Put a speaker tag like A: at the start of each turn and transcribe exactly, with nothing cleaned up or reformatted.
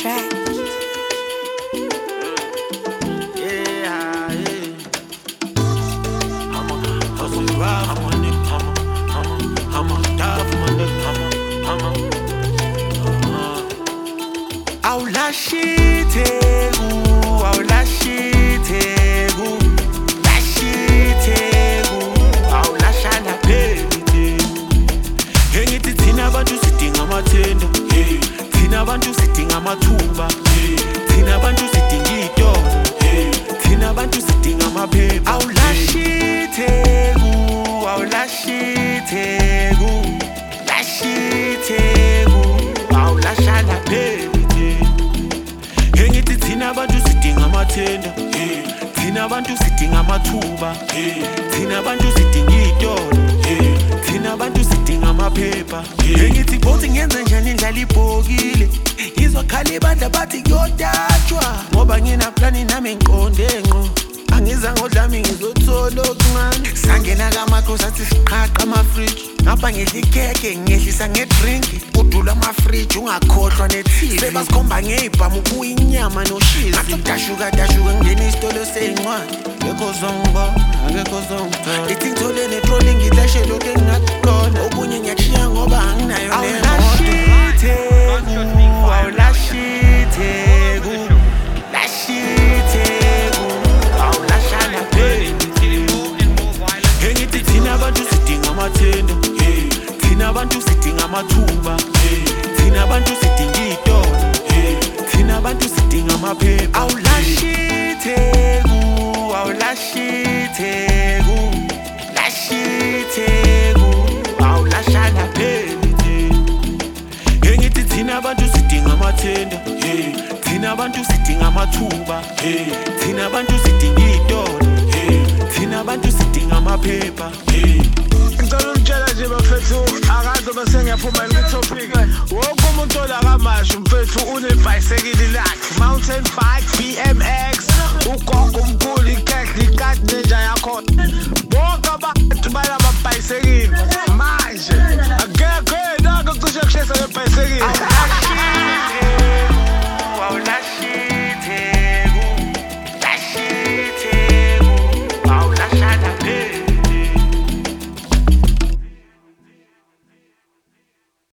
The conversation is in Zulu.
A: track.
B: Yeah, yeah. I'm a hustle ride for my nigga. I'm a, I'm a, I'm a die for my nigga. I'm a, I'm a. Aw la shit egu, aw la shit egu, la shit egu, aw la shala pete. Hengithi thina abantu sidinga amathenda, hey. Thina abantu sidinga amathuba, hey. Thina abantu sidinga idolo, hey. Thina abantu sidinga amaphepha. Aw la shit egu, aw la shit egu, la shit egu, aw la shala pete. Hengithi thina abantu sidinga amathenda, hey. Thina abantu sidinga amathuba, hey. Thina abantu sidinga idolo, hey. Thina abantu sidinga amaphepha, hey. Hengithi bothi ngenza njani indlala ibhokile, ngizokhala ibandla bathi kuyodatshwa, ngoba ngina plani nami ngiqonde ngqo. Angiza ngodlami ngizothola okuncane, sangena kamakhosi athi siqhaqa amafriji, ngapha ngidla ikhekhe ngehlisa ngedrink, udula amafriji ungakhohlwa ne-T V. Sebasikhomba ngey'bhamu kuyinyama noshizi, ngathi ukudashuka dashuka ngena isitolo sey'ncwadi, ngekho zongibona, ngekho zongithola. Lithi ngithole netroli ngidlashe lokhu engingakuqonda, okunye ngiyashiya ngoba anginayo nemoto. Aw la shit egu, la shit egu, aw la shala pete. Hengithi thina abantu sidinga amathenda, hey. Thina abantu sidinga amathuba, hey. Thina abantu sidinga idolo, hey. Thina abantu sidinga amaphepha. Aw la shit egu, aw la shit egu, la shit egu, aw la shala pete. Hengithi thina abantu sidinga amathenda, hey. Thina abantu sidinga amathuba, hey. Thina abantu sidinga idolo, hey. Thina abantu sidinga amaphepha, hey.
C: Ngicela ukutshela nje bafethu, akazobe sengiyaphumela kwi-topic. Wonke umuntu olakamashu mfethu unebhayisekili lakhe, mountain bike, B M X, ugogo